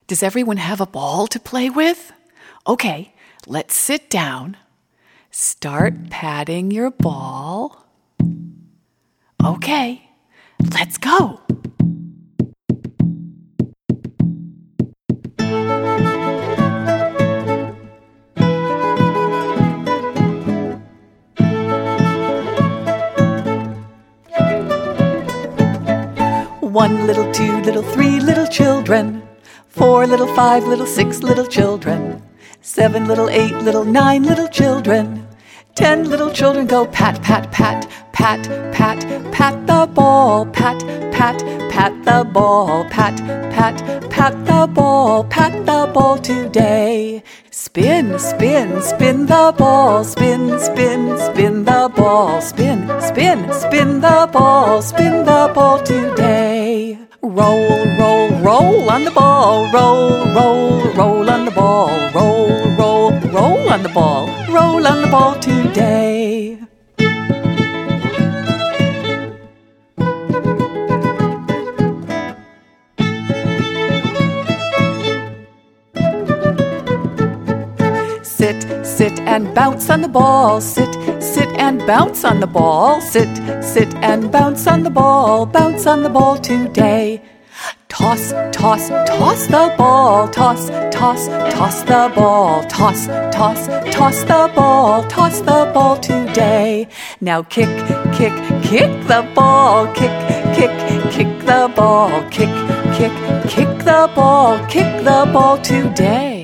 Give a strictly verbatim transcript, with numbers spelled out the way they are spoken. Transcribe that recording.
Does everyone have a ball to play with? Okay, let's sit down. Start patting your ball. Okay, let's go. One little, two little, three little children. Four little, five little, six little children. Seven little, eight little, nine little children. Ten little children go pat, pat, pat, pat, pat, pat the ball, pat, pat, pat the ball, pat, pat, pat the ball, pat the ball today. Spin, spin, spin the ball, spin, spin, spin the ball, spin, spin, spin the ball, spin the ball today. Roll, roll, roll on the ball, roll, roll, roll on the ball, roll, roll, roll on the ball, roll on the ball today. Sit, sit and bounce on the ball, sit, sit and bounce on the ball, sit, sit and bounce on the ball, bounce on the ball today. Toss, toss, toss the ball, toss, toss, toss the ball, toss, toss, toss the ball, toss the ball today. Now kick, kick, kick the ball, kick, kick, kick the ball, kick, kick, kick the ball, kick the ball today.